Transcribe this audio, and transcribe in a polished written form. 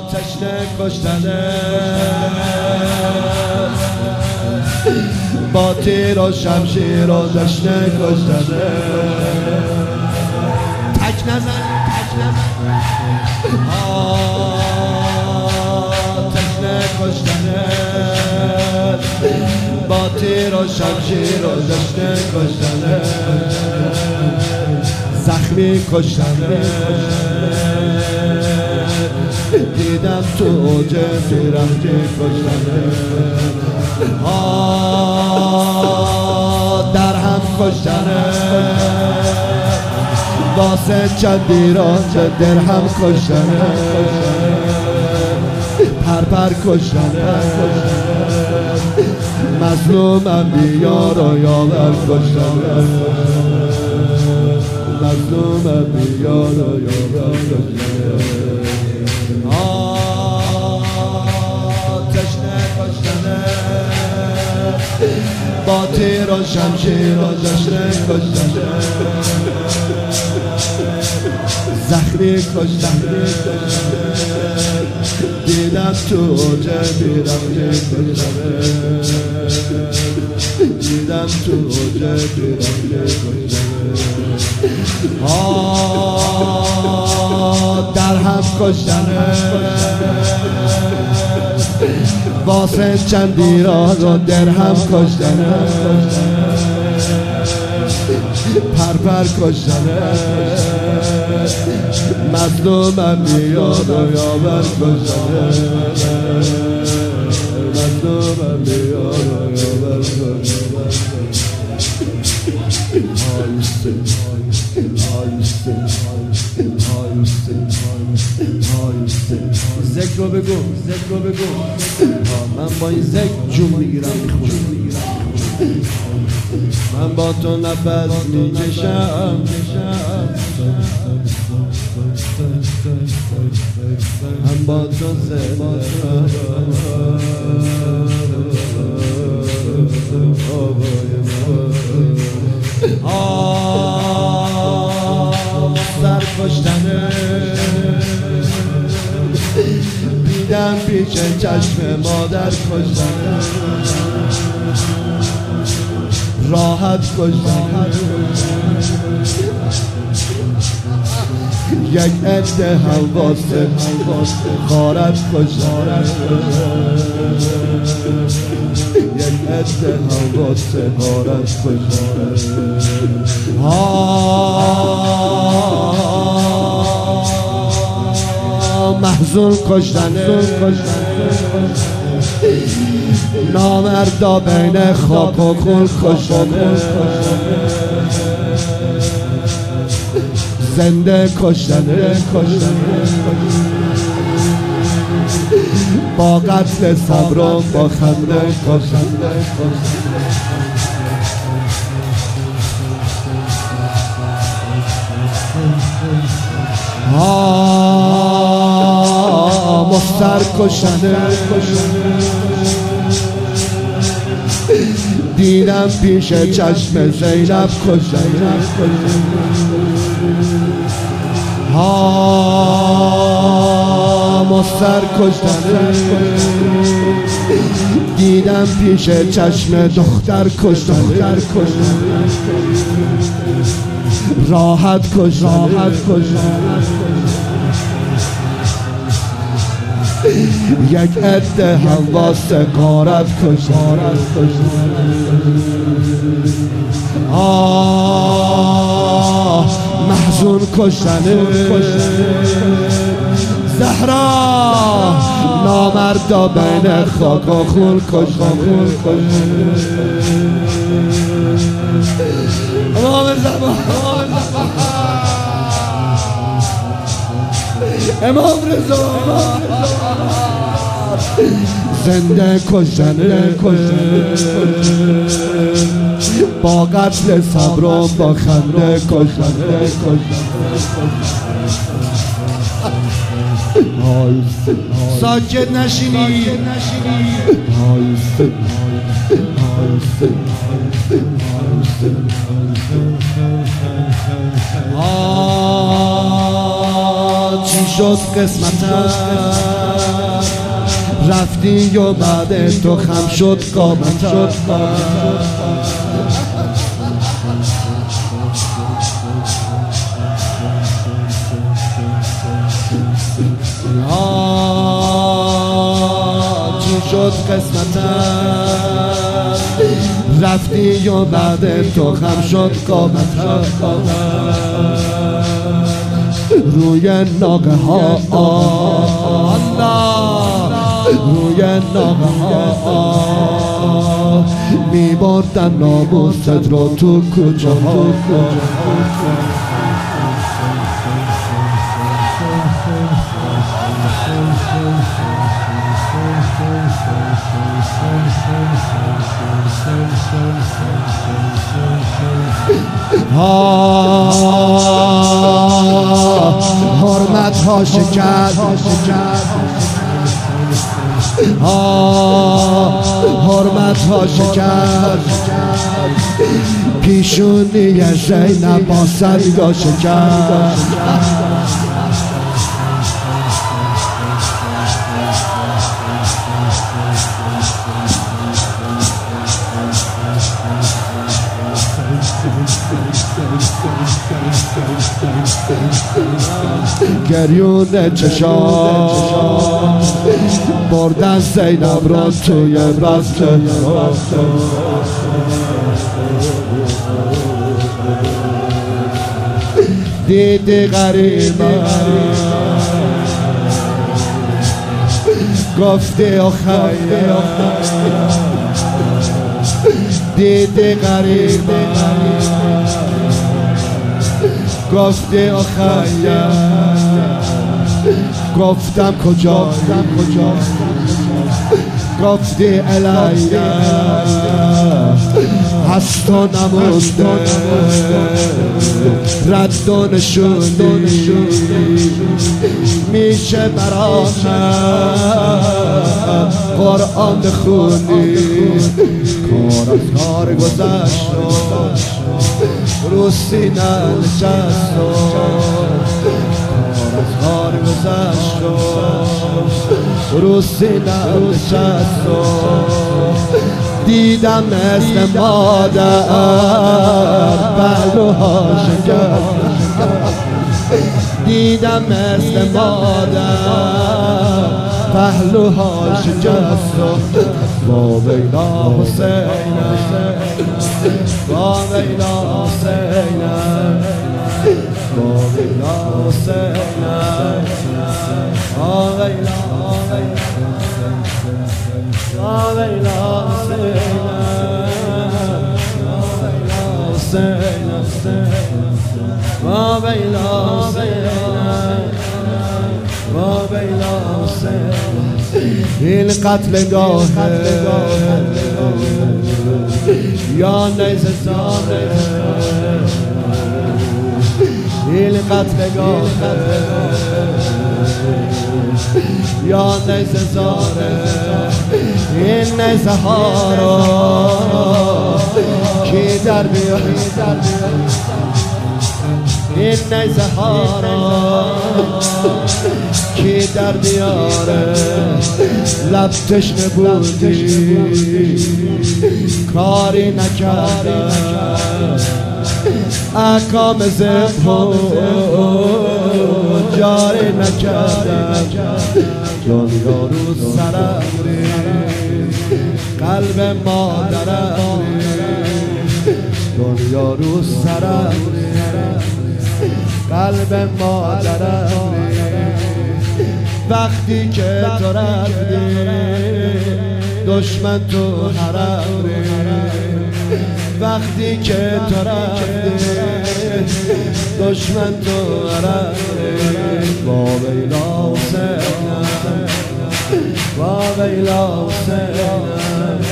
تشنه کشتنه با تیر و شمشیر و تشنه کشتنه تک نزن تشنه کشتنه با تیر و شمشیر و تشنه کشتنه زخمی کشتنه دیدم تو اوج بیرحمی کشتنه در هم کشتنه واسه چندی را درهم کشتنه پرپر کشتنه مظلومم بیار و یاور کشتنه مظلومم بیار و یاور کشتنه تشنه کشتنه با تیر و شمشیر و تشنه کشتنه زخمی کشتنه دیدم تو اوج بیرحمی کشتنه دیدم تو اوج بیرحمی کشتنه در هم کشتنه واسه چندی را درهم کشتنه پرپر کشتنه مظلومم بیاد و یاور کشتنه مظلومم بیاد و یاور کشتنه ذکر رو بگو من با این ذکر جون میگیرم میخونم من با تو نفس میکشم من با تو زنده سر کشتنه دیدم پیش چشم مادر کشتنه راحت کشتنه یک عده حواسه غارت کشتنه یک عده حواسه غارت کشتنه محزون کشتنه نامردا بین خاک و خون کشتنه زنده کشتنه با قتل صبر و با خنده کشتنه مستر کشتنه دیدم پیش چشم زینب کشتنه مستر کشتنه دیدم پیش چشم دختر کشتنه راحت کشتنه یک عده حواس غارت کشتنه محزون کشتنه زهرا نامردا بین خاک و خون کشتنه امام رضا زنده کشتنه با قتل صبر و با خنده کشتنه ساکت نشینی چی شد قسمتم رفتی و بعد تو خم شد قامتم چی شد قسمتم رفتی و بعد تو خم شد قامتم روی ناقه ها روی ناقه ها می بردن ناموست رو تو کوچه ها حرمت ها شکست حرمت ها شکست پیشونی زینب با سنگا شکست گریون چشام بردن زینب را توی بسته دیدی غریبه گفتی آخیر دیدی غریبه گفتی آخیر گفتم کجا گفتی علیه هست و نمونده رد و نشونی میشه برام قرآن بخونی کار از کار گذشت رو سینه نشست کار گذشت رو سینه نشست دیدم مثل مادر پهلوها شکست دیدم مثل مادر پهلوها شکست با ویلا حسین با ویلا حسین با ویلا حسین با ویلا این قتلگاه یا نیز زاره این قتلگاه یا نیز زاره این نیزه ها را کی در بیار این نیزه ها را کی در بیاره لب تشنه بودی کاری نکرده احکام زبان جاری نکرده دنیا رو سرم قلب مادرم دنیا رو سرم قلب مادرم وقتی که تو رفتی دشمن تو حرم وقتی که تو رفتی دشمن تو حرم با ویلا حسین با ویلا حسین